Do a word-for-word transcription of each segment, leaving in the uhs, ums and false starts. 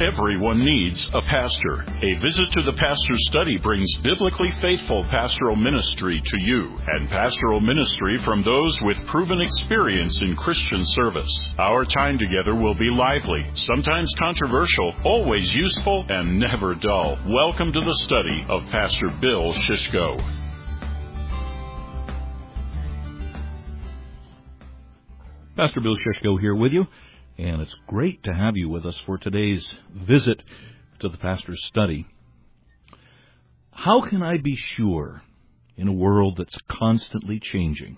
Everyone needs a pastor. A visit to the Pastor's Study brings biblically faithful pastoral ministry to you, and pastoral ministry from those with proven experience in Christian service. Our time together will be lively, sometimes controversial, always useful, and never dull. Welcome to the study of Pastor Bill Shishko. Pastor Bill Shishko here with you. And it's great to have you with us for today's visit to the Pastor's Study. How can I be sure in a world that's constantly changing?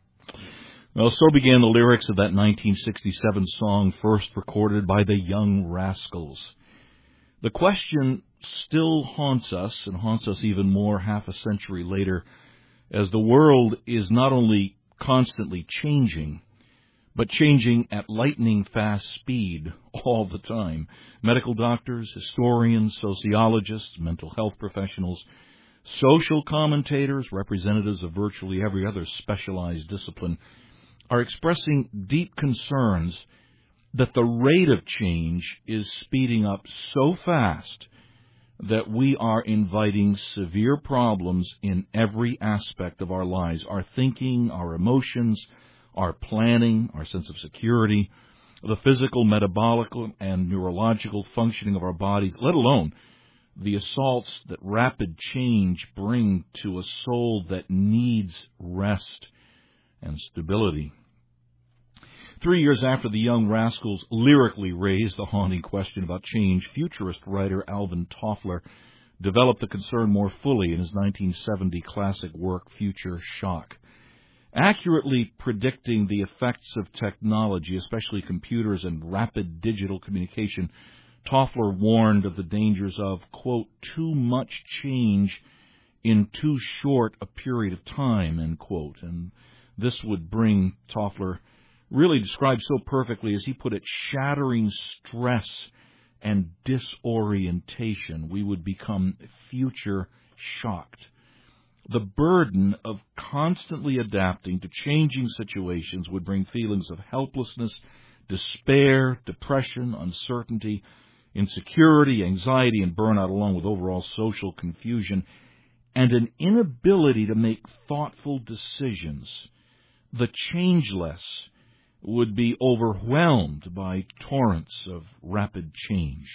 Well, so began the lyrics of that nineteen sixty-seven song first recorded by the Young Rascals. The question still haunts us, and haunts us even more half a century later, as the world is not only constantly changing, but changing at lightning-fast speed all the time. Medical doctors, historians, sociologists, mental health professionals, social commentators, representatives of virtually every other specialized discipline, are expressing deep concerns that the rate of change is speeding up so fast that we are inviting severe problems in every aspect of our lives, our thinking, our emotions, our planning, our sense of security, the physical, metabolic, and neurological functioning of our bodies, let alone the assaults that rapid change bring to a soul that needs rest and stability. Three years after the Young Rascals lyrically raised the haunting question about change, futurist writer Alvin Toffler developed the concern more fully in his nineteen seventy classic work, Future Shock. Accurately predicting the effects of technology, especially computers and rapid digital communication, Toffler warned of the dangers of, quote, too much change in too short a period of time, end quote. And this would bring, Toffler really described so perfectly, as he put it, shattering stress and disorientation. We would become future shocked. The burden of constantly adapting to changing situations would bring feelings of helplessness, despair, depression, uncertainty, insecurity, anxiety, and burnout, along with overall social confusion, and an inability to make thoughtful decisions. The changeless would be overwhelmed by torrents of rapid change.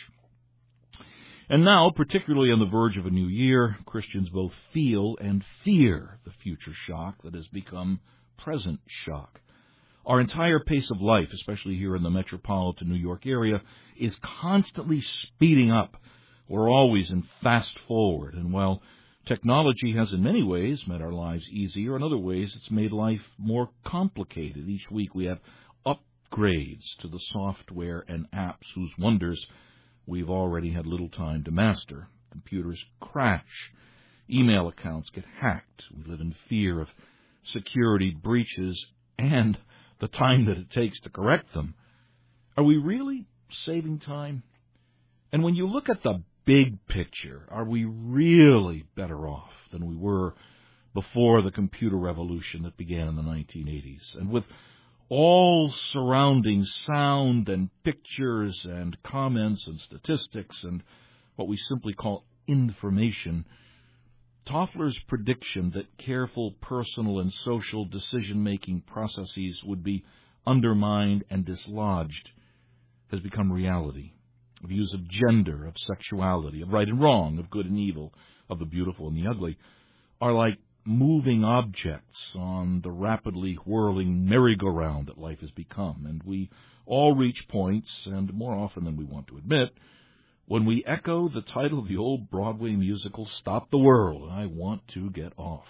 And now, particularly on the verge of a new year, Christians both feel and fear the future shock that has become present shock. Our entire pace of life, especially here in the metropolitan New York area, is constantly speeding up. We're always in fast forward. And while technology has in many ways made our lives easier, in other ways it's made life more complicated. Each week we have upgrades to the software and apps whose wonders we've already had little time to master. Computers crash. Email accounts get hacked. We live in fear of security breaches and the time that it takes to correct them. Are we really saving time? And when you look at the big picture, are we really better off than we were before the computer revolution that began in the nineteen eighties? And with all surrounding sound and pictures and comments and statistics and what we simply call information, Toffler's prediction that careful personal and social decision-making processes would be undermined and dislodged has become reality. Views of gender, of sexuality, of right and wrong, of good and evil, of the beautiful and the ugly, are like moving objects on the rapidly whirling merry-go-round that life has become. And we all reach points, and more often than we want to admit, when we echo the title of the old Broadway musical, Stop the World, I Want to Get Off.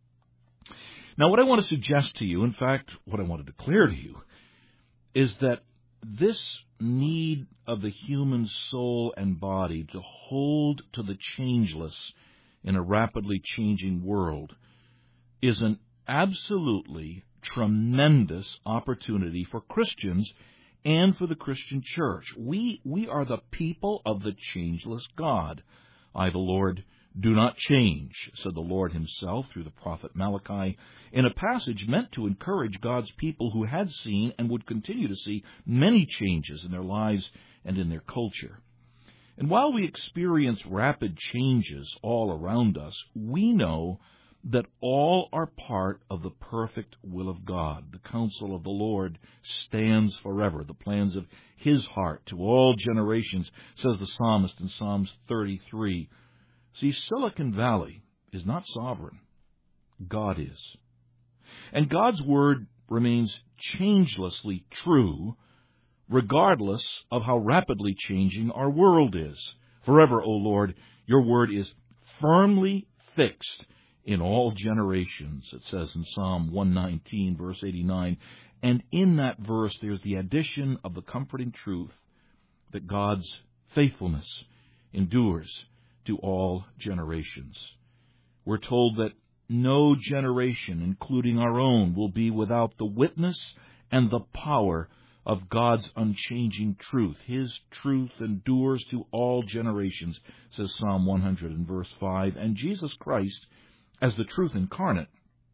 Now, what I want to suggest to you, in fact, what I want to declare to you, is that this need of the human soul and body to hold to the changeless in a rapidly changing world is an absolutely tremendous opportunity for Christians and for the Christian church. We we are the people of the changeless God. I, the Lord, do not change, said the Lord himself through the prophet Malachi, in a passage meant to encourage God's people who had seen and would continue to see many changes in their lives and in their culture. And while we experience rapid changes all around us, we know that all are part of the perfect will of God. The counsel of the Lord stands forever, the plans of His heart to all generations, says the psalmist in Psalms thirty-three. See, Silicon Valley is not sovereign. God is. And God's Word remains changelessly true, regardless of how rapidly changing our world is. Forever, O Lord, your Word is firmly fixed in all generations, it says in Psalm one nineteen, verse eighty-nine. And in that verse, there's the addition of the comforting truth that God's faithfulness endures to all generations. We're told that no generation, including our own, will be without the witness and the power of God's unchanging truth. His truth endures to all generations, says Psalm one hundred in verse five. And Jesus Christ, as the truth incarnate,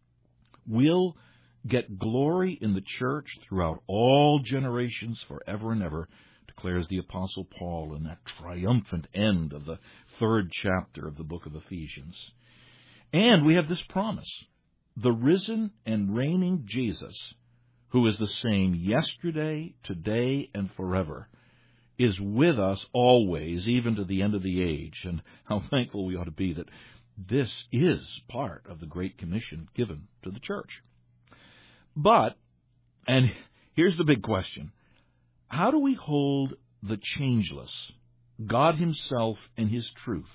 will get glory in the church throughout all generations forever and ever, declares the Apostle Paul in that triumphant end of the third chapter of the book of Ephesians. And we have this promise: the risen and reigning Jesus, who is the same yesterday, today, and forever, is with us always, even to the end of the age. And how thankful we ought to be that this is part of the Great Commission given to the church. But, and here's the big question, how do we hold the changeless, God Himself and His truth,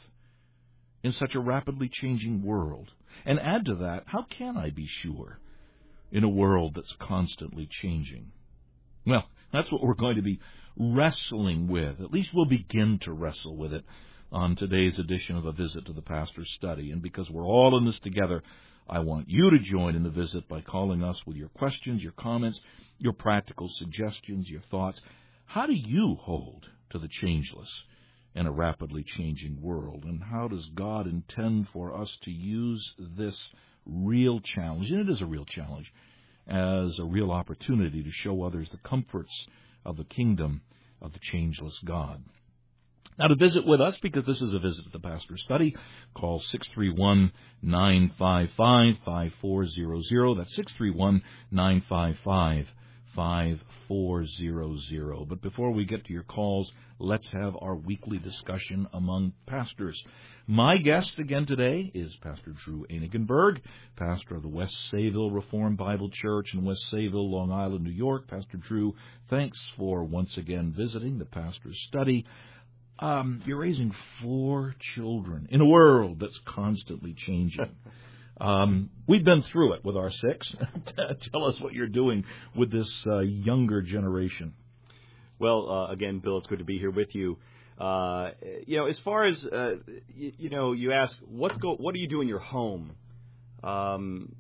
in such a rapidly changing world? And add to that, how can I be sure in a world that's constantly changing? Well, that's what we're going to be wrestling with. At least we'll begin to wrestle with it on today's edition of A Visit to the Pastor's Study. And because we're all in this together, I want you to join in the visit by calling us with your questions, your comments, your practical suggestions, your thoughts. How do you hold to the changeless in a rapidly changing world? And how does God intend for us to use this real challenge, and it is a real challenge, as a real opportunity to show others the comforts of the kingdom of the changeless God? Now, to visit with us, because this is a visit to the Pastor's Study, call six three one, nine five five, five four zero zero. That's six three one, nine five five, five four zero zero. But before we get to your calls, let's have our weekly discussion among pastors. My guest again today is Pastor Drew Einigenberg, pastor of the West Sayville Reformed Bible Church in West Sayville, Long Island, New York. Pastor Drew, thanks for once again visiting the Pastor's Study. Um, you're raising four children in a world that's constantly changing. Um, we've been through it with our six. Tell us what you're doing with this uh, younger generation. Well, uh, again, Bill, it's good to be here with you. Uh, you know, as far as, uh, you, you know, you ask, what's go, what do you do in your home? Um,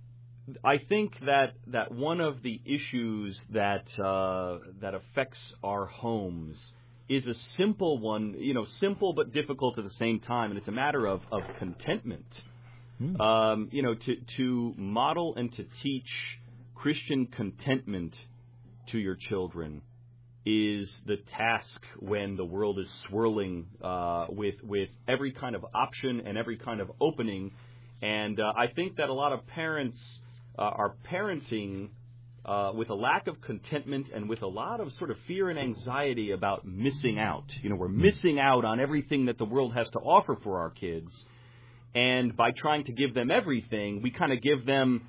I think that, that one of the issues that uh, that affects our homes is a simple one, you know, simple but difficult at the same time, and it's a matter of, of contentment. Hmm. Um, you know, to, to model and to teach Christian contentment to your children is the task when the world is swirling uh, with with every kind of option and every kind of opening. And uh, I think that a lot of parents uh, are parenting uh, with a lack of contentment and with a lot of sort of fear and anxiety about missing out. You know, we're missing out on everything that the world has to offer for our kids. And by trying to give them everything, we kind of give them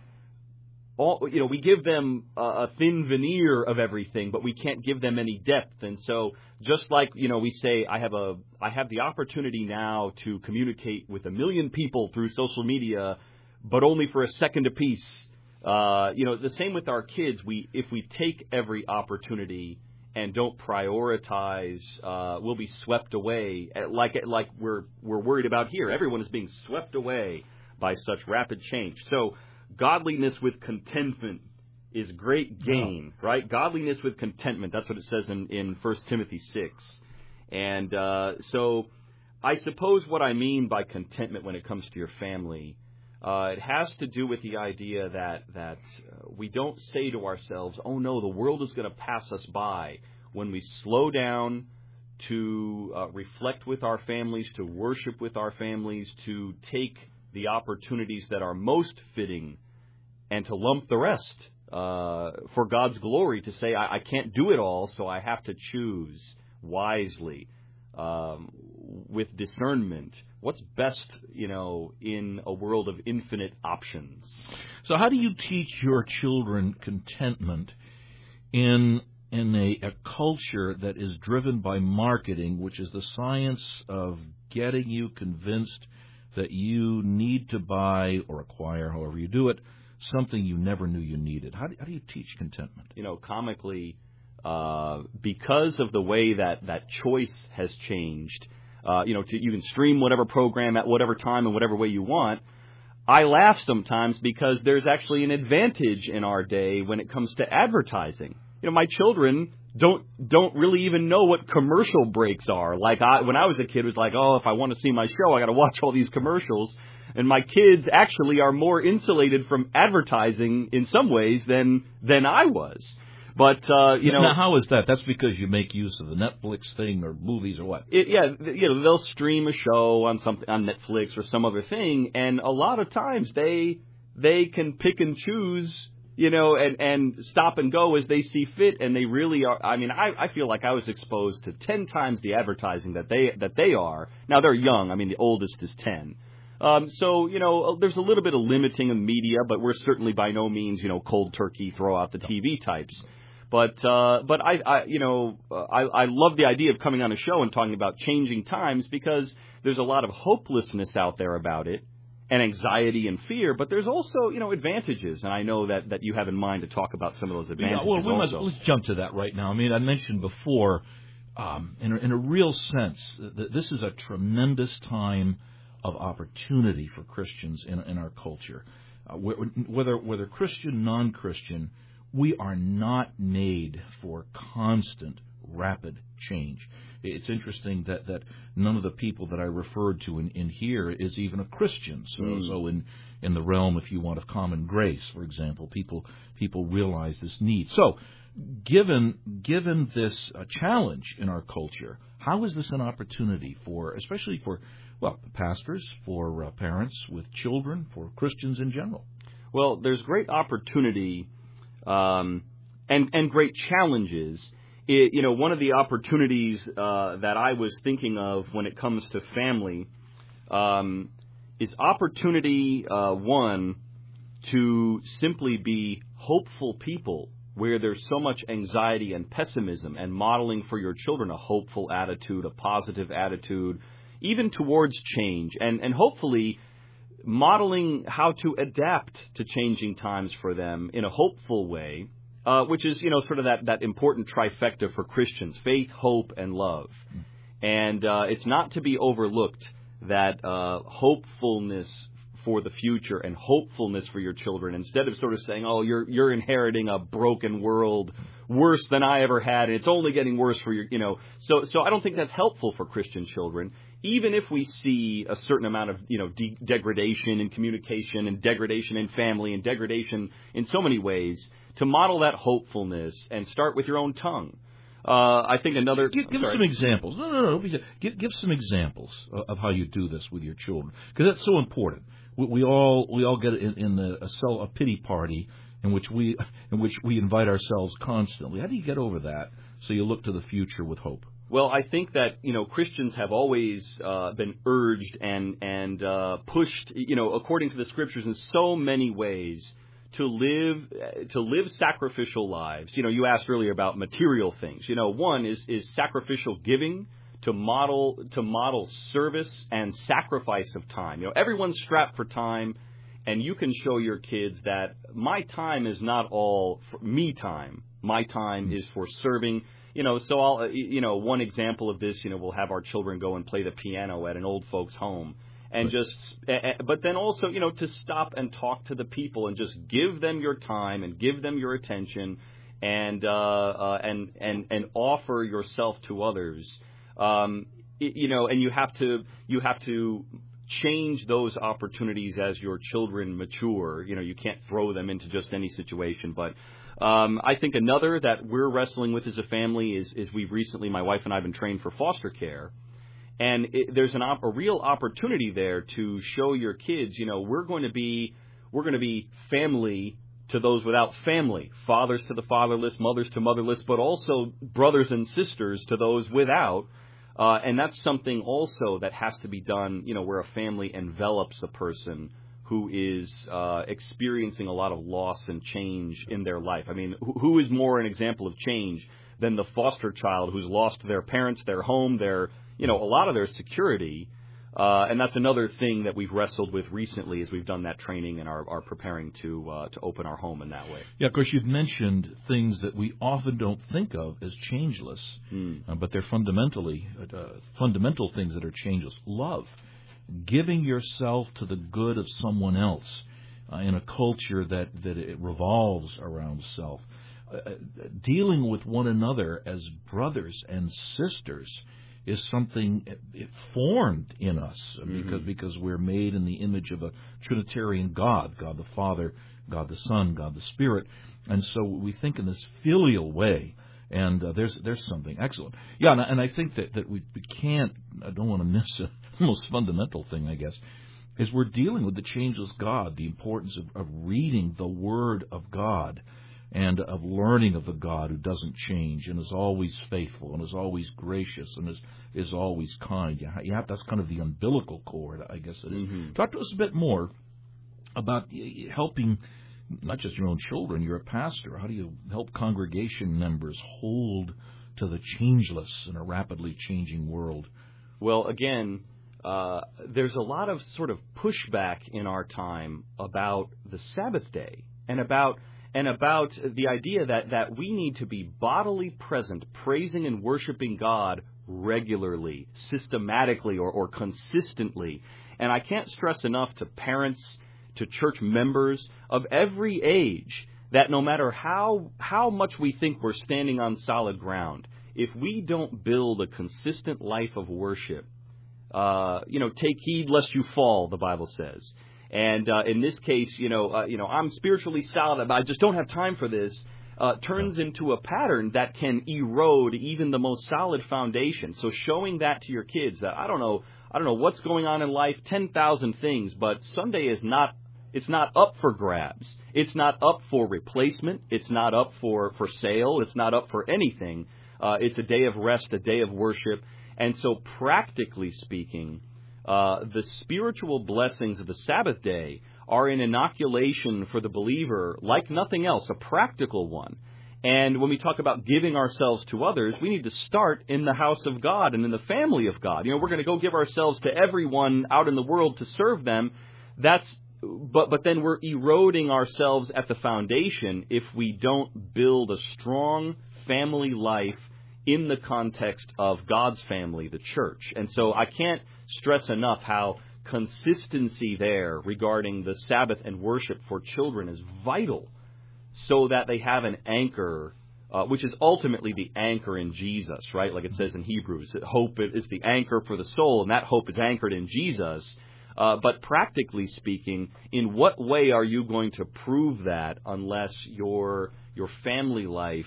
all, you know, we give them a, a thin veneer of everything, but we can't give them any depth. And so just like, you know, we say, I have a, I have the opportunity now to communicate with a million people through social media, but only for a second apiece. Uh, you know, the same with our kids. We, if we take every opportunity and don't prioritize, uh, we'll be swept away like, like we're, we're worried about here. Everyone is being swept away by such rapid change. So godliness with contentment is great gain, oh. right? Godliness with contentment. That's what it says in, in First Timothy six. And uh, so I suppose what I mean by contentment when it comes to your family, uh, it has to do with the idea that, that uh, we don't say to ourselves, oh, no, the world is going to pass us by. When we slow down to uh, reflect with our families, to worship with our families, to take the opportunities that are most fitting and to lump the rest uh, for God's glory, to say, I, I can't do it all, so I have to choose wisely, um, with discernment. What's best, you know, in a world of infinite options? So how do you teach your children contentment in in a, a culture that is driven by marketing, which is the science of getting you convinced that you need to buy or acquire, however you do it, something you never knew you needed? How do, how do you teach contentment? You know, comically, uh, because of the way that, that choice has changed, uh, you know, to, you can stream whatever program at whatever time and whatever way you want. I laugh sometimes because there's actually an advantage in our day when it comes to advertising. You know, my children don't don't really even know what commercial breaks are. Like I, when I was a kid, it was like, oh, if I want to see my show, I got to watch all these commercials. And my kids actually are more insulated from advertising in some ways than than I was. But uh, you know, now how is that? That's because you make use of the Netflix thing or movies or what? It, yeah, you know, they'll stream a show on something on Netflix or some other thing, and a lot of times they they can pick and choose. You know, and, and stop and go as they see fit, and they really are. I mean, I, I feel like I was exposed to ten times the advertising that they that they are. Now they're young. I mean, the oldest is ten. Um, so you know, there's a little bit of limiting of media, but we're certainly by no means, you know, cold turkey, throw out the T V types. But uh, but I, I you know I, I love the idea of coming on a show and talking about changing times, because there's a lot of hopelessness out there about it, and anxiety and fear, but there's also, you know, advantages, and I know that, that you have in mind to talk about some of those advantages. Yeah, well, we also. must, let's jump to that right now. I mean, I mentioned before, um, in, a, in a real sense, that this is a tremendous time of opportunity for Christians in, in our culture. Uh, whether whether Christian, non-Christian, we are not made for constant, rapid change. It's interesting that, that none of the people that I referred to in, in here is even a Christian. So, mm. so in, in the realm, if you want, of common grace, for example, people people realize this need. So, given given this uh, challenge in our culture, how is this an opportunity for, especially for, well, pastors, for uh, parents with children, for Christians in general? Well, there's great opportunity um, and and great challenges. It, you know, one of the opportunities uh, that I was thinking of when it comes to family um, is opportunity, uh, one, to simply be hopeful people where there's so much anxiety and pessimism, and modeling for your children a hopeful attitude, a positive attitude, even towards change, and, and hopefully modeling how to adapt to changing times for them in a hopeful way. Uh, which is, you know, sort of that, that important trifecta for Christians: faith, hope, and love. Mm. And uh, it's not to be overlooked that uh, hopefulness for the future and hopefulness for your children, instead of sort of saying, oh, you're you're inheriting a broken world worse than I ever had, and it's only getting worse for your, you know. So, so I don't think that's helpful for Christian children. Even if we see a certain amount of, you know, de- degradation in communication, and degradation in family, and degradation in so many ways, to model that hopefulness and start with your own tongue. Uh, I think another... Give, give us some examples. No, no, no. Give, give some examples of how you do this with your children, because that's so important. We, we all we all get in, in the, a, cell, a pity party in which we in which we invite ourselves constantly. How do you get over that so you look to the future with hope? Well, I think that, you know, Christians have always uh, been urged and and uh, pushed, you know, according to the Scriptures, in so many ways, to live to live sacrificial lives. You know, you asked earlier about material things. You know, one is is sacrificial giving, to model to model service and sacrifice of time. You know, everyone's strapped for time, and you can show your kids that my time is not all for me time. My time is for serving. You know, so I'll you know one example of this. You know, we'll have our children go and play the piano at an old folks' home. And just, but then also, you know, to stop and talk to the people and just give them your time and give them your attention, and uh, uh, and and and offer yourself to others. Um, you know, and you have to you have to change those opportunities as your children mature. You know, you can't throw them into just any situation. But um, I think another that we're wrestling with as a family is, is we've recently, my wife and I have been trained for foster care. And it, there's an op- a real opportunity there to show your kids, you know, we're going to be we're going to be family to those without family, fathers to the fatherless, mothers to motherless, but also brothers and sisters to those without. Uh, and that's something also that has to be done, you know, where a family envelops a person who is uh, experiencing a lot of loss and change in their life. I mean, who, who is more an example of change than the foster child who's lost their parents, their home, their, you know, a lot of their security. Uh, and that's another thing that we've wrestled with recently as we've done that training and are, are preparing to uh, to open our home in that way. Yeah, of course, you've mentioned things that we often don't think of as changeless, Mm. uh, but they're fundamentally uh, fundamental things that are changeless. Love, giving yourself to the good of someone else uh, in a culture that, that it revolves around self. Uh, dealing with one another as brothers and sisters is something it formed in us because Mm-hmm. because we're made in the image of a Trinitarian God, God the Father, God the Son, God the Spirit, and so we think in this filial way. And uh, there's there's something excellent. Yeah, and, and I think that, that we, we can't, I don't want to miss a, the most fundamental thing, I guess, is we're dealing with the changeless God, the importance of, of reading the Word of God and of learning of the God who doesn't change and is always faithful and is always gracious and is is always kind. Yeah, yeah, that's kind of the umbilical cord, I guess it is. Mm-hmm. Talk to us a bit more about helping not just your own children. You're a pastor. How do you help congregation members hold to the changeless in a rapidly changing world? Well, again, uh, there's a lot of sort of pushback in our time about the Sabbath day and about and about the idea that, that we need to be bodily present, praising and worshiping God regularly, systematically, or, or consistently. And I can't stress enough to parents, to church members of every age, that no matter how how much we think we're standing on solid ground, if we don't build a consistent life of worship, uh, you know, take heed lest you fall, the Bible says. And uh, in this case, you know, uh, you know, I'm spiritually solid, but I just don't have time for this. Uh, turns into a pattern that can erode even the most solid foundation. So showing that to your kids that I don't know, I don't know what's going on in life, ten thousand things, but Sunday is not. It's not up for grabs. It's not up for replacement. It's not up for, for sale. It's not up for anything. Uh, it's a day of rest, a day of worship. And so practically speaking, uh, the spiritual blessings of the Sabbath day are an inoculation for the believer like nothing else, a practical one. And when we talk about giving ourselves to others, we need to start in the house of God and in the family of God. You know, we're going to go give ourselves to everyone out in the world to serve them. That's But but then we're eroding ourselves at the foundation if we don't build a strong family life in the context of God's family, the church. And so I can't stress enough how consistency there regarding the Sabbath and worship for children is vital so that they have an anchor, uh, which is ultimately the anchor in Jesus, right? Like it says in Hebrews, hope is the anchor for the soul, and that hope is anchored in Jesus. Uh, but practically speaking, in what way are you going to prove that unless your your family life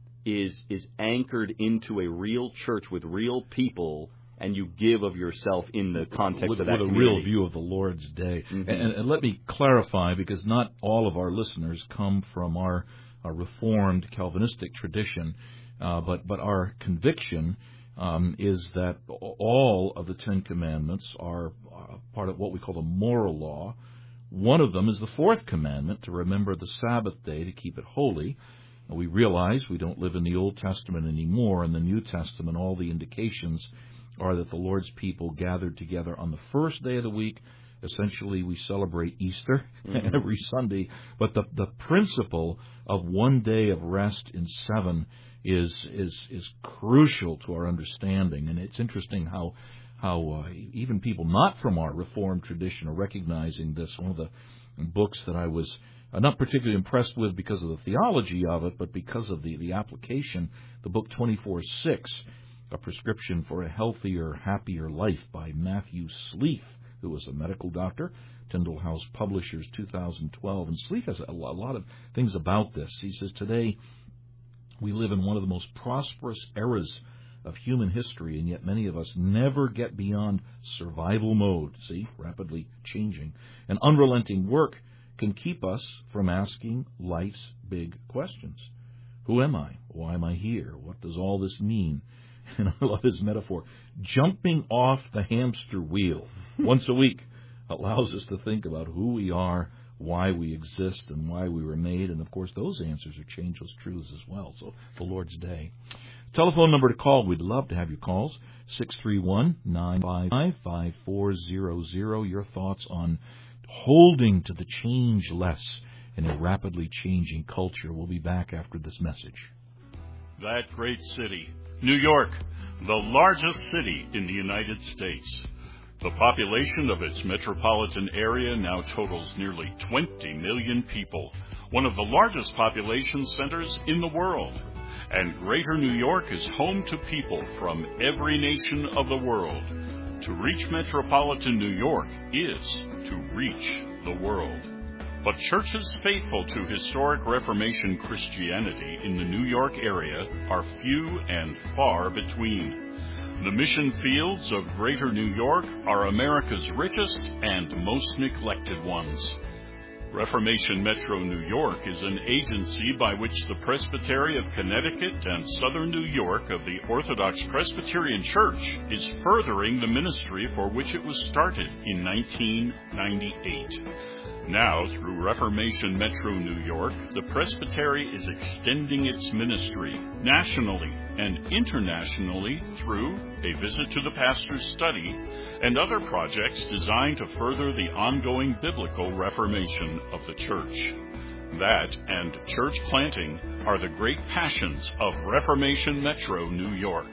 is is anchored into a real church with real people, and you give of yourself in the context with, of that with a community? real view of the Lord's day? Mm-hmm. And, and let me clarify, because not all of our listeners come from our, our Reformed Calvinistic tradition, uh, but but our conviction Um, is that all of the Ten Commandments are uh, part of what we call the moral law. One of them is the fourth commandment, to remember the Sabbath day, to keep it holy. And we realize we don't live in the Old Testament anymore. In the New Testament, all the indications are that the Lord's people gathered together on the first day of the week. Essentially, we celebrate Easter mm-hmm. every Sunday. But the, the principle of one day of rest in seven is is is crucial to our understanding. And it's interesting how how uh, even people not from our Reformed tradition are recognizing this. One of the books that I was uh, not particularly impressed with because of the theology of it, but because of the, the application, the book twenty-four six, A Prescription for a Healthier, Happier Life by Matthew Sleeth. who was a medical doctor, Tyndall House Publishers, two thousand twelve. And Sleeth has a lot of things about this. He says, today we live in one of the most prosperous eras of human history, and yet many of us never get beyond survival mode. See, rapidly changing. And unrelenting work can keep us from asking life's big questions. Who am I? Why am I here? What does all this mean? And I love his metaphor. Jumping off the hamster wheel once a week allows us to think about who we are, why we exist, and why we were made. And, of course, those answers are changeless truths as well. So, the Lord's Day. Telephone number to call. We'd love to have your calls. six three one, nine five five, five four zero zero. Your thoughts on holding to the changeless in a rapidly changing culture. We'll be back after this message. That great city, New York, the largest city in the United States. The population of its metropolitan area now totals nearly twenty million people, one of the largest population centers in the world. And Greater New York is home to people from every nation of the world. To reach metropolitan New York is to reach the world. But churches faithful to historic Reformation Christianity in the New York area are few and far between. The mission fields of Greater New York are America's richest and most neglected ones. Reformation Metro New York is an agency by which the Presbytery of Connecticut and Southern New York of the Orthodox Presbyterian Church is furthering the ministry for which it was started in nineteen ninety-eight. Now, through Reformation Metro New York, the Presbytery is extending its ministry nationally and internationally through a visit to the pastor's study and other projects designed to further the ongoing biblical reformation of the church. That and church planting are the great passions of Reformation Metro New York.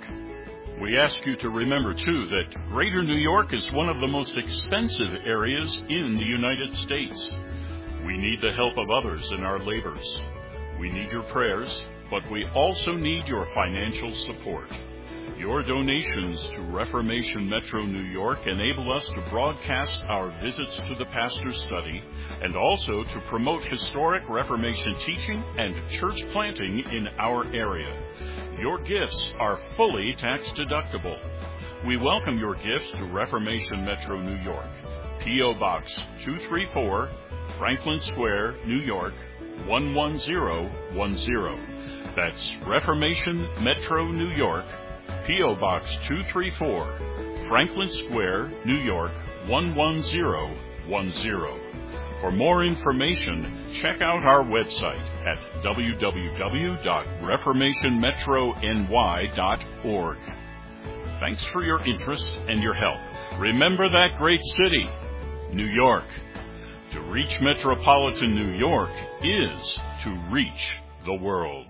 We ask you to remember, too, that Greater New York is one of the most expensive areas in the United States. We need the help of others in our labors. We need your prayers, but we also need your financial support. Your donations to Reformation Metro New York enable us to broadcast our visits to the pastor's study and also to promote historic Reformation teaching and church planting in our area. Your gifts are fully tax deductible. We welcome your gifts to Reformation Metro New York, P O. Box two three four, Franklin Square, New York, one one zero one zero. That's Reformation Metro New York, P O. Box two three four, Franklin Square, New York, one one zero one zero. For more information, check out our website at w w w dot reformation metro n y dot org. Thanks for your interest and your help. Remember that great city, New York. To reach metropolitan New York is to reach the world.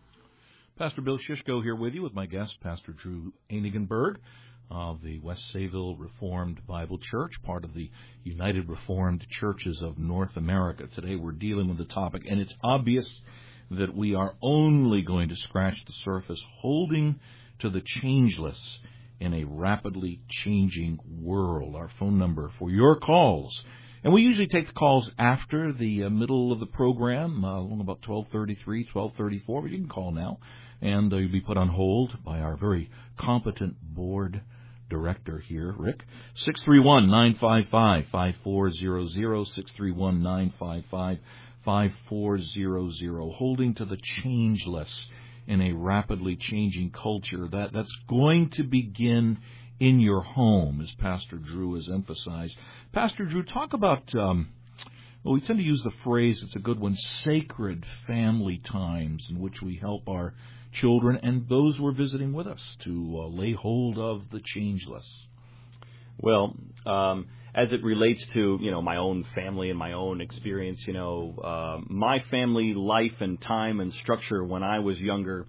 Pastor Bill Shishko here with you with my guest, Pastor Drew Einigenberg of the West Sayville Reformed Bible Church, part of the United Reformed Churches of North America. Today we're dealing with the topic, and it's obvious that we are only going to scratch the surface, holding to the changeless in a rapidly changing world. Our phone number for your calls. And we usually take the calls after the uh, middle of the program, uh, about twelve thirty-three, twelve thirty-four, but you can call now. And uh, you'll be put on hold by our very competent board director here, Rick. six three one, nine five five, five four zero zero, six three one, nine five five, five four zero zero. Holding to the changeless in a rapidly changing culture. That, that's going to begin in your home, as Pastor Drew has emphasized. Pastor Drew, talk about, um, well, we tend to use the phrase, it's a good one, sacred family times in which we help our children and those who are visiting with us to uh, lay hold of the changeless. Well, um, as it relates to, you know, my own family and my own experience, you know, uh, my family life and time and structure when I was younger,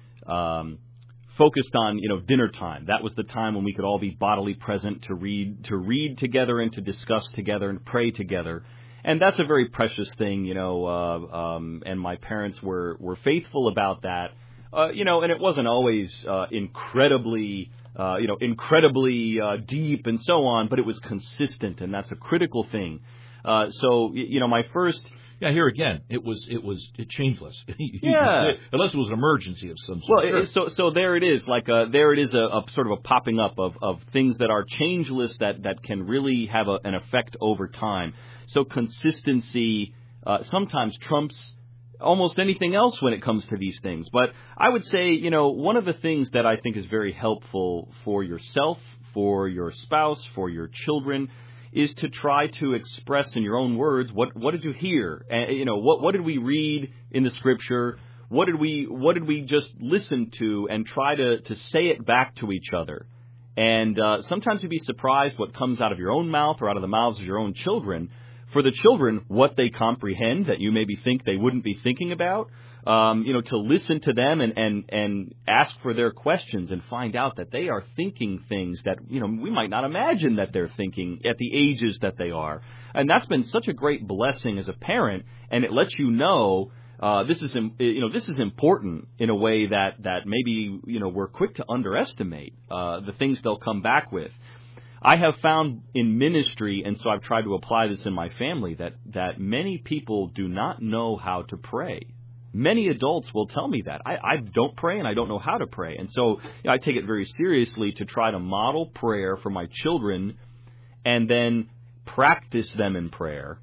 um, focused on, you know, dinner time. That was the time when we could all be bodily present to read, to read together and to discuss together and pray together. And that's a very precious thing, you know, uh, um, and my parents were, were faithful about that. Uh, you know, and it wasn't always uh, incredibly uh, you know, incredibly uh, deep and so on, but it was consistent, and that's a critical thing. Uh, so, you know, my first... Yeah, here again, it was it was it changeless. Yeah, unless it was an emergency of some sort. Well, Sure. it, so so there it is. Like uh, there it is, a, a sort of a popping up of, of things that are changeless that, that can really have a, an effect over time. So consistency uh, sometimes trumps almost anything else when it comes to these things. But I would say, you know, one of the things that I think is very helpful for yourself, for your spouse, for your children, is to try to express in your own words what what did you hear? And, you know, what what did we read in the Scripture? What did we what did we just listen to? And try to, to say it back to each other. And uh, sometimes you'd be surprised what comes out of your own mouth or out of the mouths of your own children. For the children, what they comprehend that you maybe think they wouldn't be thinking about. Um, you know, to listen to them and, and, and ask for their questions and find out that they are thinking things that, you know, we might not imagine that they're thinking at the ages that they are. And that's been such a great blessing as a parent, and it lets you know uh, this is, you know, this is important in a way that, that maybe, you know, we're quick to underestimate uh, the things they'll come back with. I have found in ministry, and so I've tried to apply this in my family, that, that many people do not know how to pray. Many adults will tell me that. I, I don't pray and I don't know how to pray. And so you know, I take it very seriously to try to model prayer for my children and then practice them in prayer.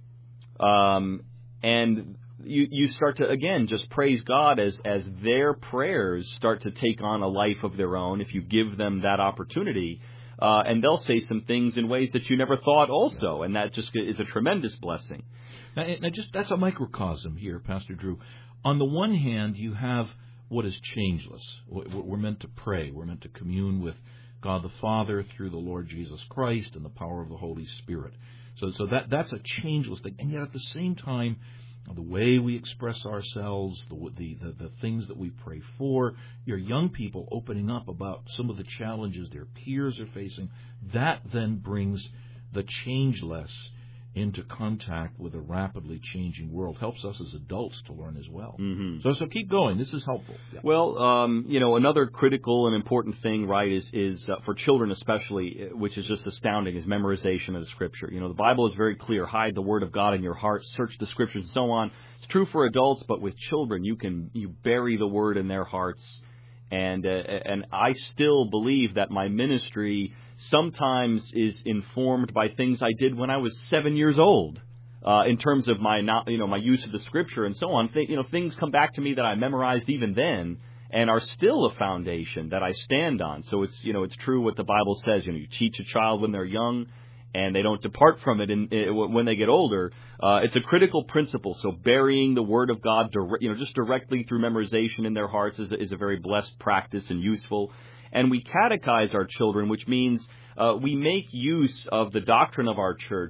Um, and you, you start to, again, just praise God as, as their prayers start to take on a life of their own if you give them that opportunity. Uh, and they'll say some things in ways that you never thought also. And that just is a tremendous blessing. Now, now just that's a microcosm here, Pastor Drew. On the one hand, you have what is changeless. We're meant to pray. We're meant to commune with God the Father through the Lord Jesus Christ and the power of the Holy Spirit. So, so that that's a changeless thing. And yet at the same time, the way we express ourselves, the, the, the, the things that we pray for, your young people opening up about some of the challenges their peers are facing, that then brings the changeless into contact with a rapidly changing world. Helps us as adults to learn as well. Mm-hmm. So, so keep going. This is helpful. Yeah. Well, um, you know, another critical and important thing, right, is is uh, for children especially, which is just astounding, is memorization of the Scripture. You know, the Bible is very clear. Hide the Word of God in your heart. Search the Scriptures and so on. It's true for adults, but with children, you can you bury the Word in their hearts. And uh, and I still believe that my ministry sometimes is informed by things I did when I was seven years old, uh, in terms of my not, you know, my use of the Scripture and so on. Th- you know, things come back to me that I memorized even then and are still a foundation that I stand on. So it's, you know, it's true what the Bible says. You know, you teach a child when they're young, and they don't depart from it in, in, when they get older. Uh, it's a critical principle. So burying the Word of God, dire- you know, just directly through memorization in their hearts is, is a very blessed practice and useful. And we catechize our children, which means uh, we make use of the doctrine of our church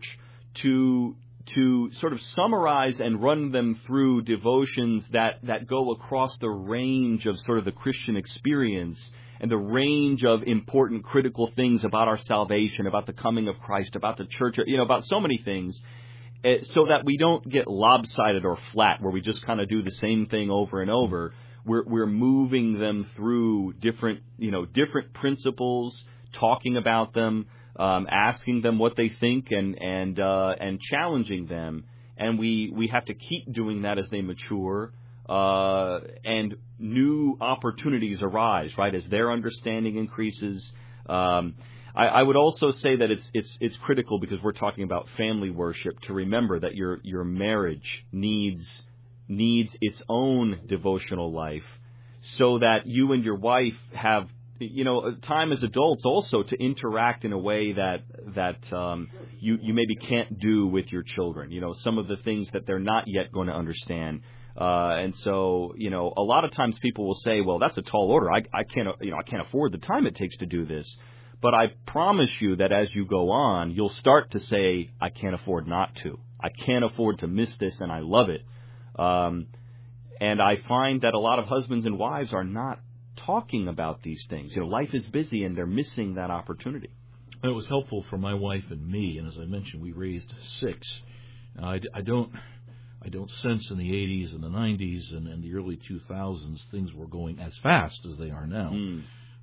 to to sort of summarize and run them through devotions that, that go across the range of sort of the Christian experience and the range of important critical things about our salvation, about the coming of Christ, about the church, you know, about so many things, uh, so that we don't get lopsided or flat where we just kind of do the same thing over and over. We're, we're moving them through different, you know, different principles, talking about them, um, asking them what they think, and and uh, and challenging them. And we, we have to keep doing that as they mature, uh, and new opportunities arise, right, as their understanding increases. Um, I, I would also say that it's it's it's critical, because we're talking about family worship, to remember that your your marriage needs. needs its own devotional life, so that you and your wife have, you know, time as adults also to interact in a way that that um, you you maybe can't do with your children. You know, some of the things that they're not yet going to understand. Uh, and so, you know, a lot of times people will say, well, that's a tall order. I, I can't, you know, I can't afford the time it takes to do this. But I promise you that as you go on, you'll start to say, I can't afford not to. I can't afford to miss this, and I love it. Um, and I find that a lot of husbands and wives are not talking about these things. You know, life is busy, and they're missing that opportunity. It was helpful for my wife and me, and as I mentioned, we raised six. I, I don't, I don't sense in the eighties and the nineties and, and the early two thousands things were going as fast as they are now. Mm.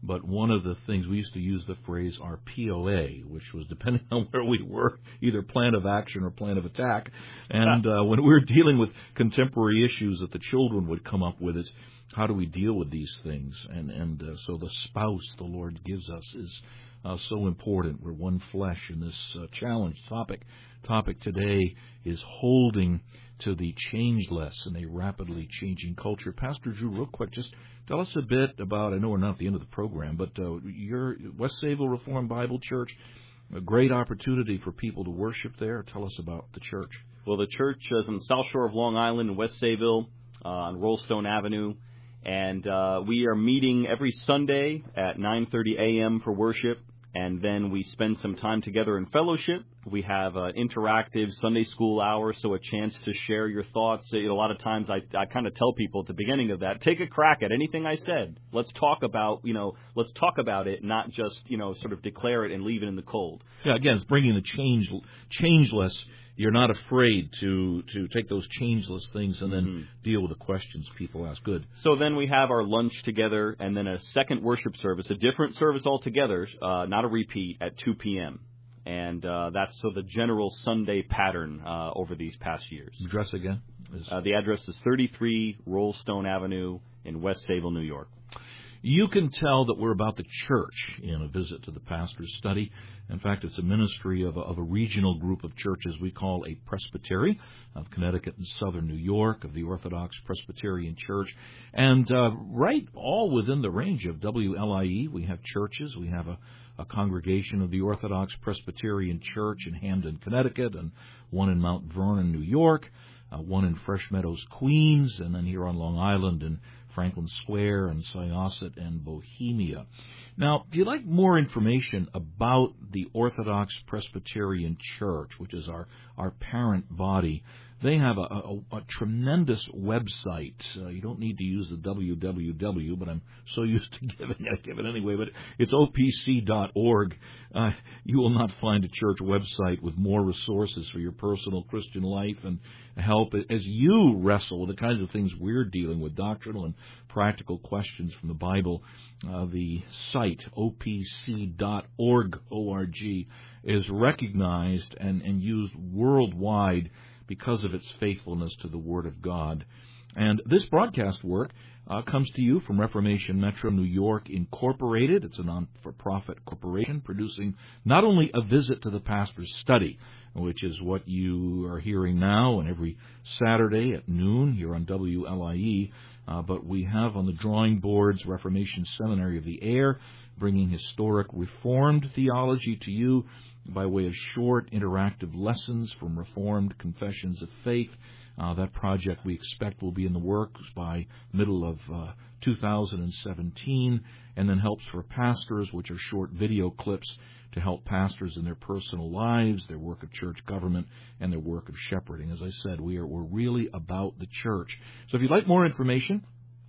but one of the things, we used to use the phrase our P O A, which was depending on where we were, either plan of action or plan of attack. And uh, when we were dealing with contemporary issues that the children would come up with, is how do we deal with these things? And, and uh, so the spouse the Lord gives us is uh, so important. We're one flesh in this uh, challenge topic. Topic today is holding to the changeless in a rapidly changing culture. Pastor Drew, real quick, just tell us a bit about, I know we're not at the end of the program, but uh, your West Sayville Reformed Bible Church, a great opportunity for people to worship there. Tell us about the church. Well, the church is on the South Shore of Long Island in West Sayville uh, on Rollstone Avenue, and uh, we are meeting every Sunday at nine thirty a.m. for worship. And then we spend some time together in fellowship. We have an interactive Sunday school hour, so a chance to share your thoughts. You know, a lot of times I, I kind of tell people at the beginning of that, take a crack at anything I said. Let's talk about, you know, let's talk about it, not just, you know, sort of declare it and leave it in the cold. Yeah, again, it's bringing the change, changeless. You're not afraid to, to take those changeless things and then mm-hmm. deal with the questions people ask. Good. So then we have our lunch together and then a second worship service, a different service altogether, uh, not a repeat, at two p.m. And uh, that's so the general Sunday pattern uh, over these past years. Address again? Is... Uh, the address is thirty-three Rollstone Avenue in West Sayville, New York. You can tell that we're about the church in a visit to the pastor's study. In fact, it's a ministry of a, of a regional group of churches we call a presbytery of Connecticut and southern New York, of the Orthodox Presbyterian Church. And uh, right all within the range of W L I E, we have churches. We have a, a congregation of the Orthodox Presbyterian Church in Hamden, Connecticut, and one in Mount Vernon, New York, uh, one in Fresh Meadows, Queens, and then here on Long Island in Franklin Square and Syosset and Bohemia. Now, if you'd like more information about the Orthodox Presbyterian Church, which is our, our parent body, they have a, a, a tremendous website. Uh, you don't need to use the W W W, but I'm so used to giving it, I give it anyway, but it's O P C dot org. Uh, you will not find a church website with more resources for your personal Christian life and help as you wrestle with the kinds of things we're dealing with, doctrinal and practical questions from the Bible. Uh, the site, O P C dot org, O R G, is recognized and, and used worldwide because of its faithfulness to the Word of God. And this broadcast work uh, comes to you from Reformation Metro New York Incorporated. It's a non-for-profit corporation producing not only a visit to the pastor's study, which is what you are hearing now and every Saturday at noon here on W L I E, uh, but we have on the drawing boards Reformation Seminary of the Air, bringing historic Reformed theology to you by way of short, interactive lessons from Reformed confessions of faith. Uh, that project we expect will be in the works by middle of uh, two thousand seventeen, and then Helps for Pastors, which are short video clips to help pastors in their personal lives, their work of church government, and their work of shepherding. As I said, we are, we're really about the church. So if you'd like more information,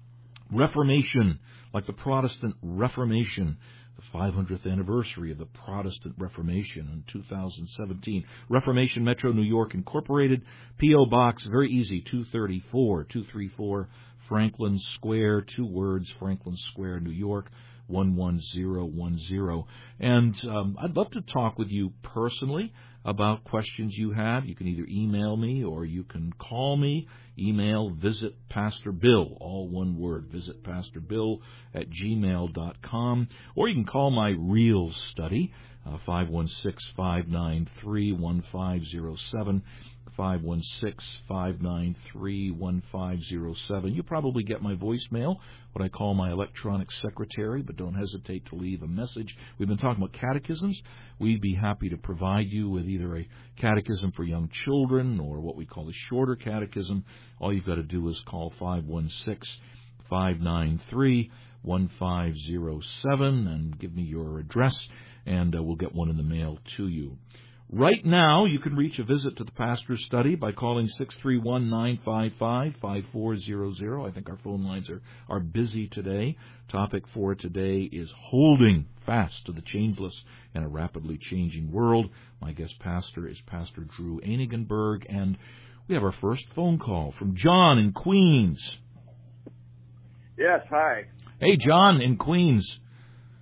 Reformation, like the Protestant Reformation, the five hundredth anniversary of the Protestant Reformation in two thousand seventeen. Reformation Metro New York Incorporated, P O. Box, very easy, two thirty-four, two thirty-four Franklin Square, two words, Franklin Square, New York, one one zero one zero. And um, I'd love to talk with you personally about questions you have. You can either email me or you can call me. Email visit Pastor Bill, all one word, visit Pastor Bill at gmail dot com. Or you can call my real study, uh, five one six, five nine three, one five zero seven, five one six, five nine three, one five zero seven. You probably get my voicemail, what I call my electronic secretary, but don't hesitate to leave a message. We've been talking about catechisms. We'd be happy to provide you with either a catechism for young children or what we call a shorter catechism. All you've got to do is call five one six, five nine three, one five zero seven and give me your address, and uh, we'll get one in the mail to you. Right now, you can reach a visit to the pastor's study by calling six three one, nine five five, five four zero zero. I think our phone lines are, are busy today. Topic for today is holding fast to the changeless in a rapidly changing world. My guest pastor is Pastor Drew Einigenberg, and we have our first phone call from John in Queens. Yes, hi. Hey, John in Queens.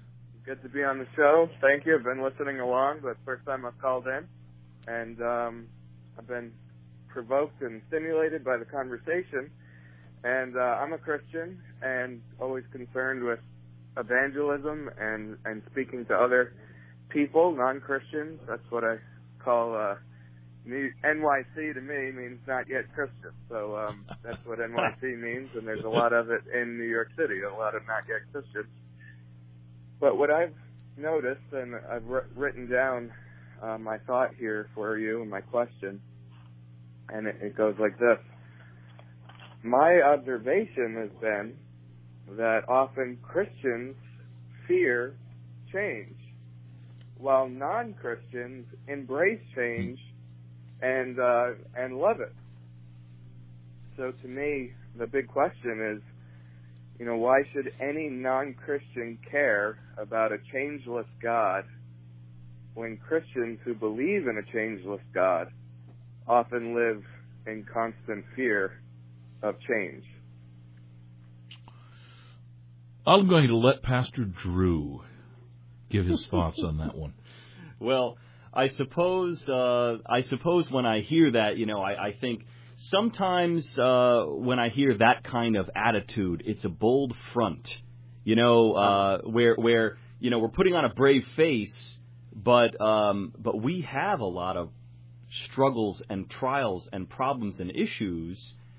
Good to be on the show. Thank you. I've been listening along, but first time I've called in. And um, I've been provoked and stimulated by the conversation. And uh, I'm a Christian and always concerned with evangelism and, and speaking to other people, non-Christians. That's what I call uh, N Y C to me means not yet Christian. So um, that's what N Y C means, and there's a lot of it in New York City, a lot of not yet Christians. But what I've noticed, and I've r- written down uh, my thought here for you and my question, and it, it goes like this. My observation has been that often Christians fear change, while non-Christians embrace change and uh, and love it. So to me, the big question is, you know, why should any non-Christian care about a changeless God when Christians who believe in a changeless God often live in constant fear of change? I'm going to let Pastor Drew give his thoughts on that one. Well, I suppose uh, I suppose when I hear that, you know, I, I think sometimes uh, when I hear that kind of attitude, it's a bold front, you know, uh, where where you know we're putting on a brave face, but um, but we have a lot of struggles and trials and problems and issues.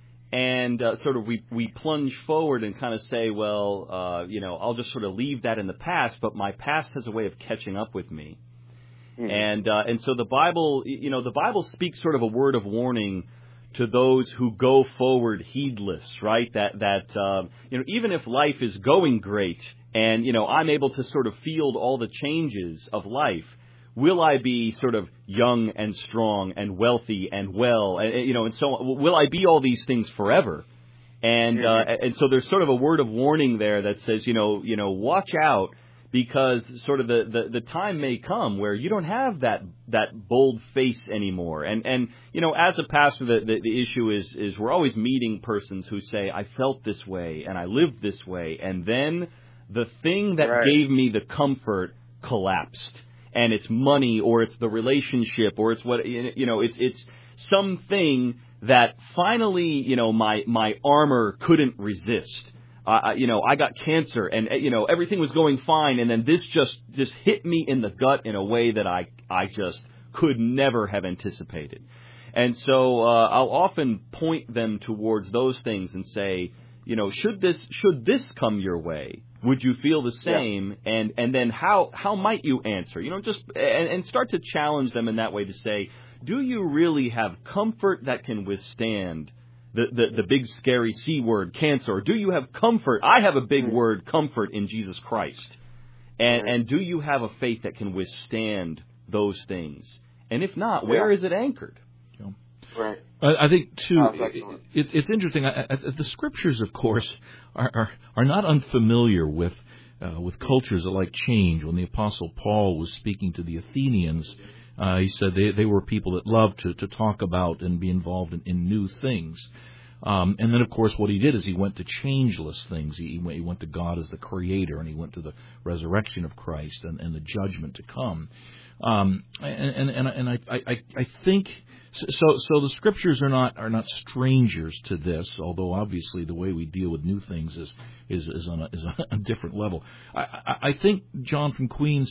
And uh, sort of we, we plunge forward and kind of say, well, uh, you know, I'll just sort of leave that in the past, but my past has a way of catching up with me. Mm-hmm. And uh, and so the Bible, you know, the Bible speaks sort of a word of warning to those who go forward heedless, right? That, that um, you know, even if life is going great and, you know, I'm able to sort of field all the changes of life, will I be sort of young and strong and wealthy and well, and, you know, and so on? Will I be all these things forever? And uh, and so there's sort of a word of warning there that says, you know, you know, watch out, because sort of the, the, the time may come where you don't have that that bold face anymore. And and you know, as a pastor, the, the the issue is is we're always meeting persons who say, I felt this way and I lived this way, and then the thing that right. gave me the comfort collapsed. And it's money, or it's the relationship, or it's what, you know, it's it's something that finally, you know, my my armor couldn't resist. Uh, you know, I got cancer, and you know, everything was going fine, and then this just just hit me in the gut in a way that I I just could never have anticipated. And so uh, I'll often point them towards those things and say, you know, should this should this come your way, would you feel the same? Yeah. And and then how how might you answer? You know, just and, and start to challenge them in that way to say, do you really have comfort that can withstand the, the, the big scary C word, cancer? Or do you have comfort? I have a big mm-hmm. word, comfort, in Jesus Christ. And mm-hmm. and do you have a faith that can withstand those things? And if not, where yeah. is it anchored? Right. I think, too, oh, it, it's interesting. I, I, the Scriptures, of course, are are, are not unfamiliar with uh, with cultures that like change. When the Apostle Paul was speaking to the Athenians, uh, he said they, they were people that loved to, to talk about and be involved in, in new things. Um, and then, of course, what he did is he went to changeless things. He, he went to God as the Creator, and he went to the resurrection of Christ and, and the judgment to come. Um, and and, and I, I, I think... So, so the Scriptures are not are not strangers to this, although obviously the way we deal with new things is is, is on a, is on a different level. I, I, I think, John from Queens,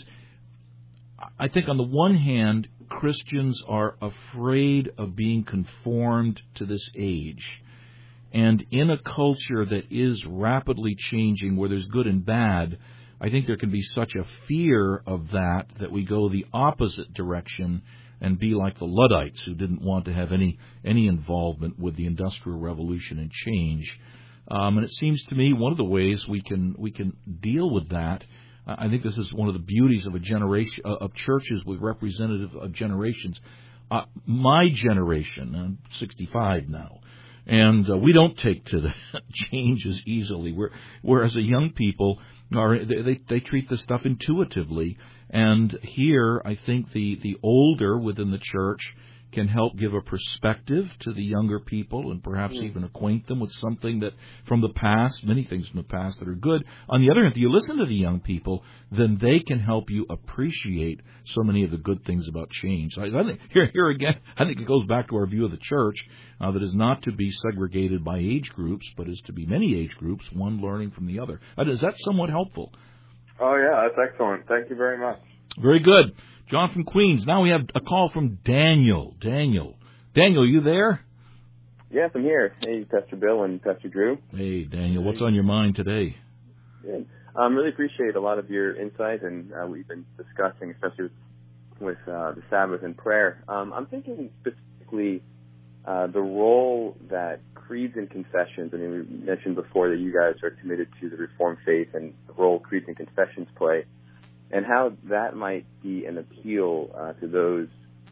I think on the one hand, Christians are afraid of being conformed to this age, and in a culture that is rapidly changing, where there's good and bad, I think there can be such a fear of that that we go the opposite direction and be like the Luddites, who didn't want to have any any involvement with the Industrial Revolution and change. Um, and it seems to me one of the ways we can we can deal with that. Uh, I think this is one of the beauties of a generation uh, of churches with representative of generations. Uh, my generation, I'm sixty-five now, and uh, we don't take to the changes easily. We're, whereas the young people are they, they they treat this stuff intuitively. And here, I think the, the older within the church can help give a perspective to the younger people and perhaps Mm. even acquaint them with something that from the past, many things from the past that are good. On the other hand, if you listen to the young people, then they can help you appreciate so many of the good things about change. I, I think here, here again, I think it goes back to our view of the church uh, that is not to be segregated by age groups, but is to be many age groups, one learning from the other. Uh, is that somewhat helpful? Oh, yeah, that's excellent. Thank you very much. Very good. John from Queens. Now we have a call from Daniel. Daniel. Daniel, you there? Yes, I'm here. Hey, Pastor Bill and Pastor Drew. Hey, Daniel. What's on your mind today? Good. Um, really appreciate a lot of your insight and uh, we've been discussing, especially with, with uh, the Sabbath and prayer. Um, I'm thinking specifically uh, the role that creeds and confessions, I mean, we mentioned before that you guys are committed to the Reformed faith and the role creeds and confessions play, and how that might be an appeal uh, to those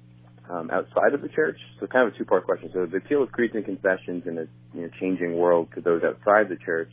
um, outside of the church. So kind of a two-part question. So the appeal of creeds and confessions in a you know, changing world to those outside the church,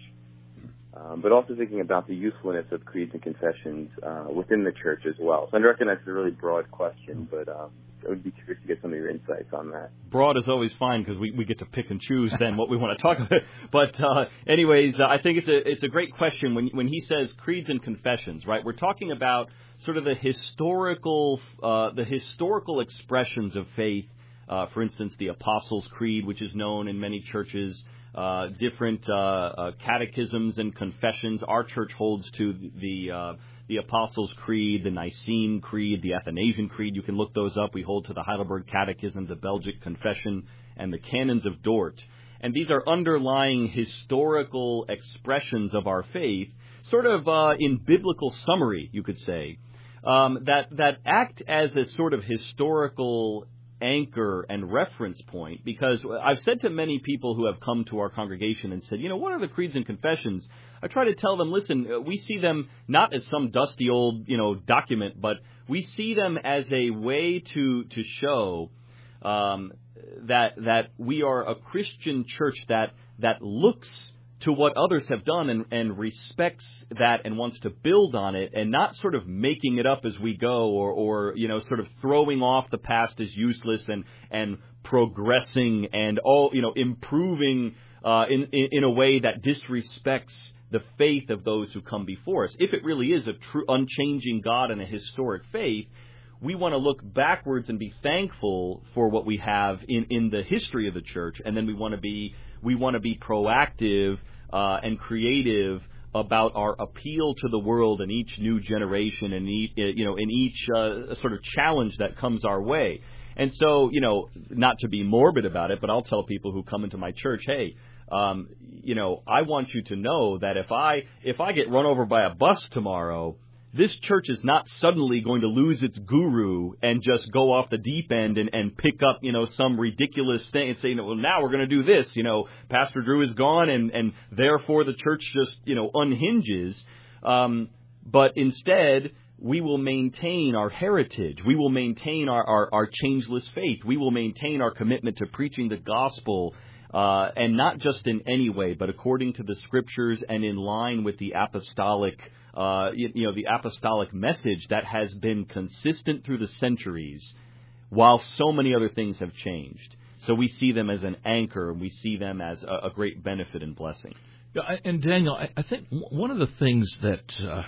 um, but also thinking about the usefulness of creeds and confessions uh, within the church as well. So I recognize it's a really broad question, but um, I would be curious to get some of your insights on that. Broad is always fine because we, we get to pick and choose then what we want to talk about. But uh, anyways, uh, I think it's a it's a great question when when he says creeds and confessions, right? We're talking about sort of the historical uh, the historical expressions of faith. Uh, for instance, the Apostles' Creed, which is known in many churches, uh, different uh, uh, catechisms and confessions. Our church holds to the uh, the Apostles' Creed, the Nicene Creed, the Athanasian Creed. You can look those up. We hold to the Heidelberg Catechism, the Belgic Confession, and the Canons of Dort. And these are underlying historical expressions of our faith, sort of uh, in biblical summary, you could say, um, that that act as a sort of historical anchor and reference point, because I've said to many people who have come to our congregation and said, you know, what are the creeds and confessions? I try to tell them, listen, we see them not as some dusty old, you know, document, but we see them as a way to to show um, that that we are a Christian church that that looks to what others have done and, and respects that and wants to build on it, and not sort of making it up as we go, or, or you know, sort of throwing off the past as useless and and progressing and all you know improving uh, in, in in a way that disrespects the faith of those who come before us. If it really is a true unchanging God and a historic faith, we want to look backwards and be thankful for what we have in, in the history of the church, and then we want to be we want to be proactive uh, and creative about our appeal to the world in each new generation and each, you know in each uh, sort of challenge that comes our way. And so, you know, not to be morbid about it, but I'll tell people who come into my church, hey, um, you know, I want you to know that if I if I get run over by a bus tomorrow, this church is not suddenly going to lose its guru and just go off the deep end and, and pick up, you know, some ridiculous thing and say, well, now we're going to do this. You know, Pastor Drew is gone and, and therefore the church just, you know, unhinges. Um, but instead, we will maintain our heritage. We will maintain our, our, our changeless faith. We will maintain our commitment to preaching the gospel, uh, and not just in any way, but according to the Scriptures and in line with the apostolic Uh, you, you know, the apostolic message that has been consistent through the centuries, while so many other things have changed. So we see them as an anchor, and we see them as a, a great benefit and blessing. Yeah, and Daniel, I, I think one of the things that uh,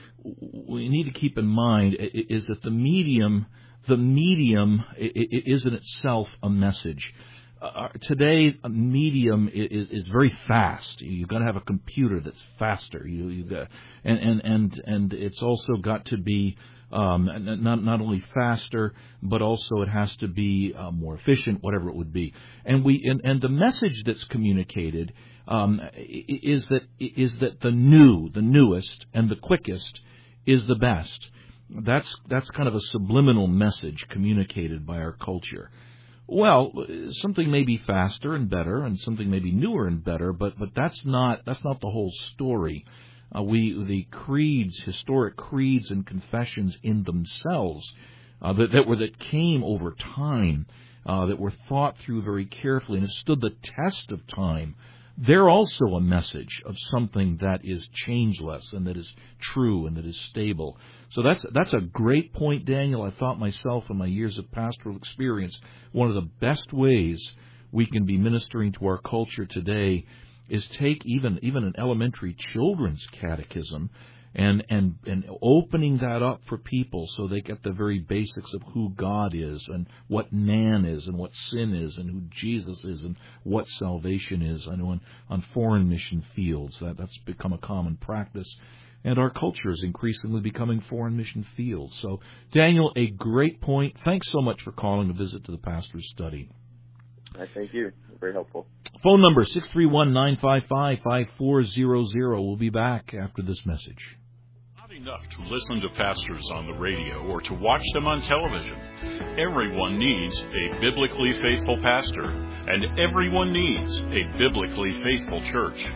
we need to keep in mind is that the medium, the medium is in itself a message. Uh, today, a medium is, is very fast. You've got to have a computer that's faster. You, you got, and, and and and it's also got to be um, not not only faster, but also it has to be uh, more efficient, whatever it would be. And we and, and the message that's communicated um, is that is that the new, the newest, and the quickest is the best. That's that's kind of a subliminal message communicated by our culture. Well, something may be faster and better, and something may be newer and better, but but that's not that's not the whole story. Uh, we the creeds, historic creeds and confessions in themselves, uh, that that were that came over time, uh, that were thought through very carefully and have stood the test of time. they're also a message of something that is changeless and that is true and that is stable. So that's that's a great point, Daniel. I thought myself in my years of pastoral experience, one of the best ways we can be ministering to our culture today is take even even an elementary children's catechism and and and opening that up for people so they get the very basics of who God is and what man is and what sin is and who Jesus is and what salvation is. I know on, on foreign mission fields that, that's become a common practice. And our culture is increasingly becoming foreign mission fields. So, Daniel, a great point. Thanks so much for calling a visit to the Pastor's Study. Thank you. Very helpful. Phone number six three one, nine five five, five four zero zero. We'll be back after this message. Not enough to listen to pastors on the radio or to watch them on television. Everyone needs a biblically faithful pastor, and everyone needs a biblically faithful church.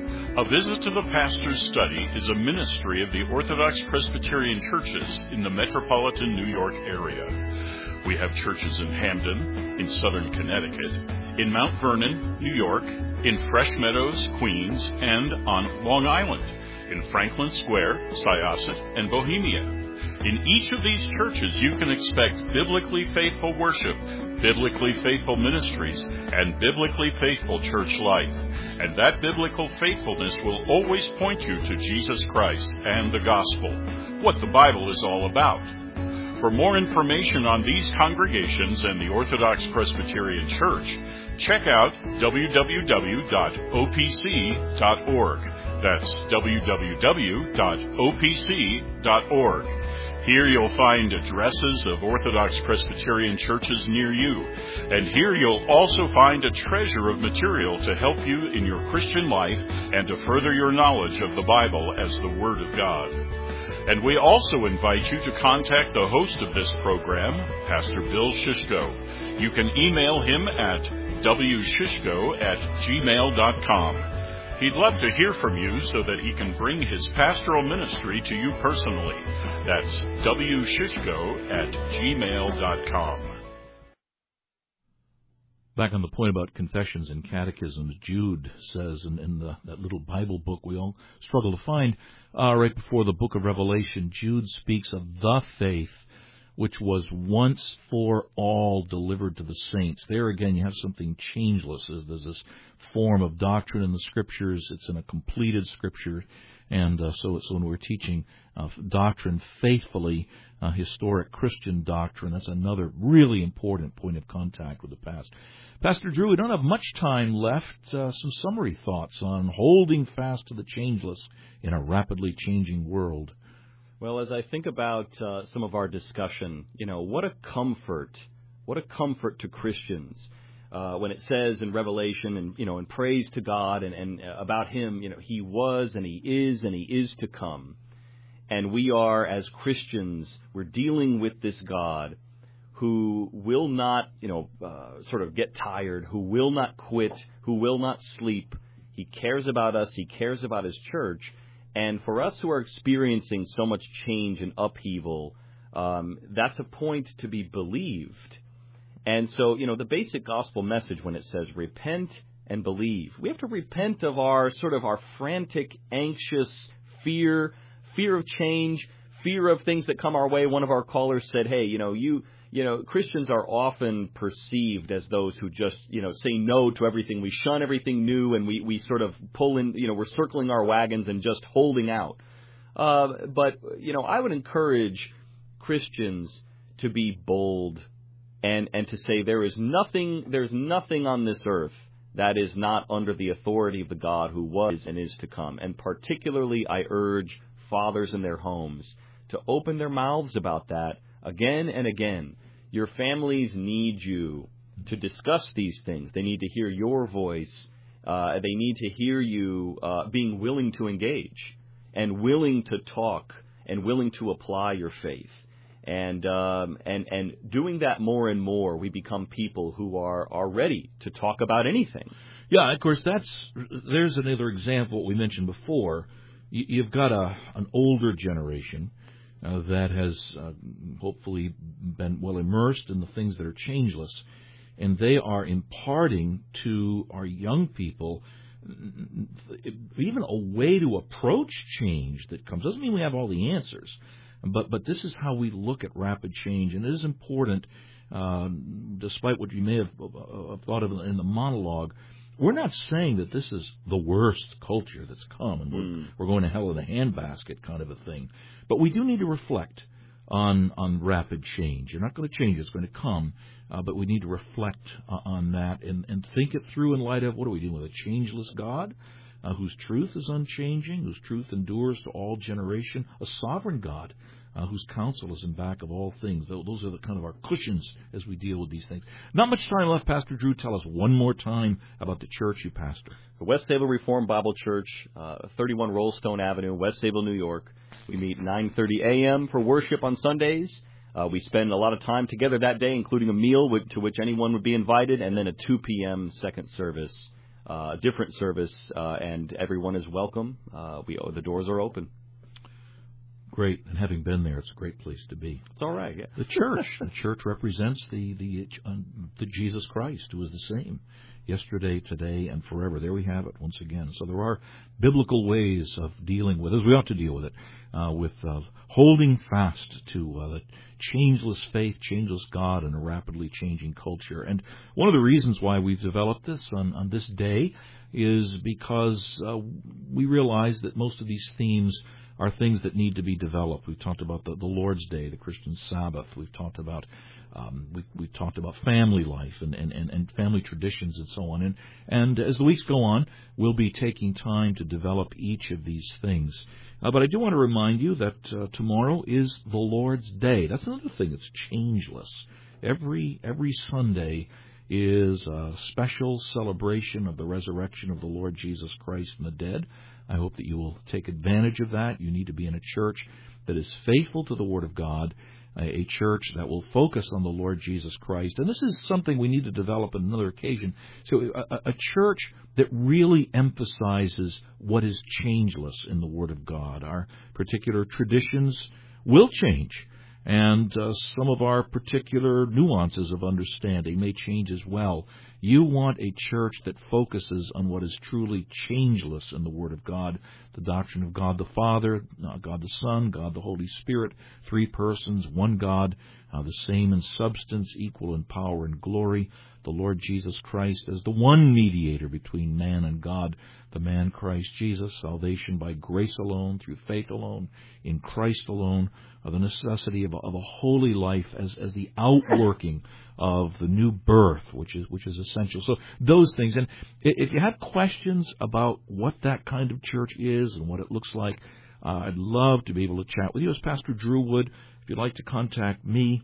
A Visit to the Pastor's Study is a ministry of the Orthodox Presbyterian churches in the metropolitan New York area. We have churches in Hamden, in southern Connecticut, in Mount Vernon, New York, in Fresh Meadows, Queens, and on Long Island, in Franklin Square, Syosset, and Bohemia. In each of these churches, you can expect biblically faithful worship, biblically faithful ministries, and biblically faithful church life. And that biblical faithfulness will always point you to Jesus Christ and the gospel, what the Bible is all about. For more information on these congregations and the Orthodox Presbyterian Church, check out w w w dot o p c dot org. That's w w w dot o p c dot org. Here you'll find addresses of Orthodox Presbyterian churches near you. And here you'll also find a treasure of material to help you in your Christian life and to further your knowledge of the Bible as the Word of God. And we also invite you to contact the host of this program, Pastor Bill Shishko. You can email him at w shishko at gmail dot com. He'd love to hear from you so that he can bring his pastoral ministry to you personally. That's w shishko at gmail dot com. Back on the point about confessions and catechisms, Jude says in, in the, that little Bible book we all struggle to find, uh, right before the book of Revelation, Jude speaks of the faith which was once for all delivered to the saints. There again, you have something changeless. There's this form of doctrine in the Scriptures. It's in a completed Scripture. And uh, so, so when we're teaching uh, doctrine faithfully, uh, historic Christian doctrine, that's another really important point of contact with the past. Pastor Drew, we don't have much time left. Uh, some summary thoughts on holding fast to the changeless in a rapidly changing world. Well, as I think about uh, some of our discussion, you know, what a comfort, what a comfort to Christians uh, when it says in Revelation and, you know, in praise to God and, and about Him, you know, He was and He is and He is to come. And we are, as Christians, we're dealing with this God who will not, you know, uh, sort of get tired, who will not quit, who will not sleep. He cares about us. He cares about His church. And for us who are experiencing so much change and upheaval, um, that's a point to be believed. And so, you know, the basic gospel message when it says repent and believe, we have to repent of our sort of our frantic, anxious fear, fear of change, fear of things that come our way. One of our callers said, hey, you know, you... You know, Christians are often perceived as those who just, you know, say no to everything. We shun everything new, and we, we sort of pull in, you know, we're circling our wagons and just holding out. Uh, but, you know, I would encourage Christians to be bold and, and to say there is nothing, there's nothing on this earth that is not under the authority of the God who was and is to come. And particularly, I urge fathers in their homes to open their mouths about that again and again. Your families need you to discuss these things. They need to hear your voice. Uh, they need to hear you uh, being willing to engage and willing to talk and willing to apply your faith. And um, and and doing that more and more, we become people who are, are ready to talk about anything. Yeah, of course, that's there's another example we mentioned before. You, you've got a an older generation Uh, that has uh, hopefully been well immersed in the things that are changeless, and they are imparting to our young people even a way to approach change that comes. Doesn't mean we have all the answers, but but this is how we look at rapid change, and it is important, um, despite what you may have uh, thought of in the monologue. We're not saying that this is the worst culture that's come, and we're, mm. we're going to hell in a handbasket kind of a thing. But we do need to reflect on on rapid change. You're not going to change; it's going to come. Uh, but we need to reflect uh, on that and, and think it through in light of what are we doing with a changeless God, uh, whose truth is unchanging, whose truth endures to all generation, a sovereign God, uh, whose counsel is in back of all things. Those are the kind of our cushions as we deal with these things. Not much time left, Pastor Drew. Tell us one more time about the church you pastor. The West Sable Reformed Bible Church, uh, thirty-one Rollstone Avenue, West Sable, New York. We meet nine thirty a.m. for worship on Sundays. Uh, we spend a lot of time together that day, including a meal with, to which anyone would be invited, and then a two p.m. second service, a uh, different service, uh, and everyone is welcome. Uh, we the doors are open. Great, and having been there, it's a great place to be. It's all right. Yeah. The church, the church represents the the uh, the Jesus Christ, who is the same yesterday, today, and forever. There we have it once again. So there are biblical ways of dealing with it, as we ought to deal with it, uh, with uh, holding fast to uh, the changeless faith, changeless God, in a rapidly changing culture. And one of the reasons why we've developed this on, on this day is because uh, we realize that most of these themes are things that need to be developed. We've talked about the, the Lord's Day, the Christian Sabbath. We've talked about um, we, we've talked about family life and, and, and, and family traditions and so on. And, and as the weeks go on, we'll be taking time to develop each of these things. Uh, but I do want to remind you that uh, tomorrow is the Lord's Day. That's another thing that's changeless. Every every Sunday is a special celebration of the resurrection of the Lord Jesus Christ from the dead. I hope that you will take advantage of that. You need to be in a church that is faithful to the Word of God, a church that will focus on the Lord Jesus Christ. And this is something we need to develop on another occasion. So a, a church that really emphasizes what is changeless in the Word of God. Our particular traditions will change, and uh, some of our particular nuances of understanding may change as well. You want a church that focuses on what is truly changeless in the Word of God, the doctrine of God the Father, God the Son, God the Holy Spirit, three persons, one God, uh, the same in substance, equal in power and glory, the Lord Jesus Christ as the one mediator between man and God, the man Christ Jesus, salvation by grace alone, through faith alone, in Christ alone, uh, the necessity of a, of a holy life as, as the outworking of the new birth, which is which is essential. So those things. And if you have questions about what that kind of church is and what it looks like, uh, I'd love to be able to chat with you, as Pastor Drew would. If you'd like to contact me,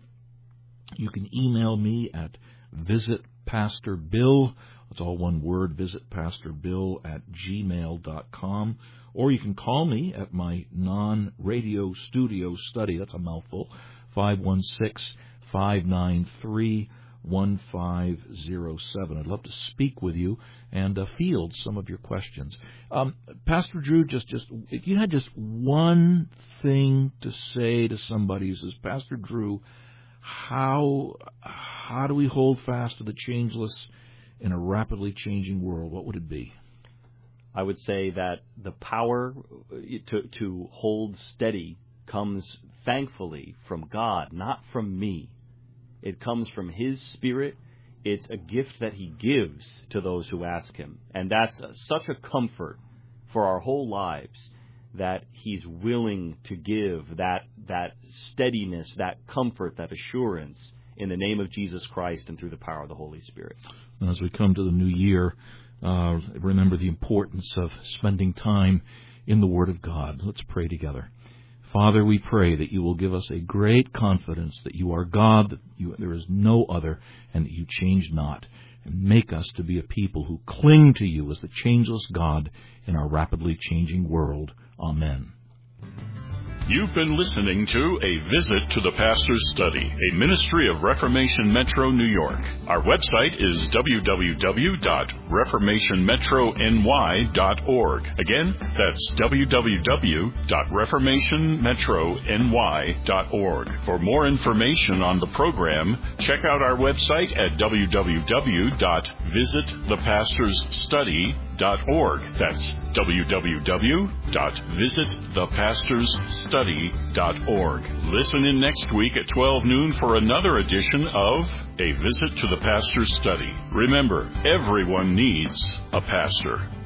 you can email me at visitpastorbill. It's all one word, visitpastorbill at gmail dot com. Or you can call me at my non-radio studio study. That's a mouthful. five one six, five nine three, one five zero seven. I'd love to speak with you and uh, field some of your questions. Um, Pastor Drew, just, just if you had just one thing to say to somebody who says, Pastor Drew, how how do we hold fast to the changeless in a rapidly changing world, what would it be? I would say that the power to to hold steady comes, thankfully, from God, not from me. It comes from His Spirit. It's a gift that He gives to those who ask Him. And that's such a comfort for our whole lives, that He's willing to give that that steadiness, that comfort, that assurance in the name of Jesus Christ and through the power of the Holy Spirit. As we come to the new year, uh, remember the importance of spending time in the Word of God. Let's pray together. Father, we pray that you will give us a great confidence that you are God, that you, there is no other, and that you change not. And make us to be a people who cling to you as the changeless God in our rapidly changing world. Amen. You've been listening to A Visit to the Pastor's Study, a ministry of Reformation Metro New York. Our website is w w w dot reformation metro n y dot org. Again, that's w w w dot reformation metro n y dot org. For more information on the program, check out our website at w w w dot visit the pastors study dot org. That's w w w dot visit the pastors study dot org. Listen in next week at twelve noon for another edition of A Visit to the Pastor's Study. Remember, everyone needs a pastor.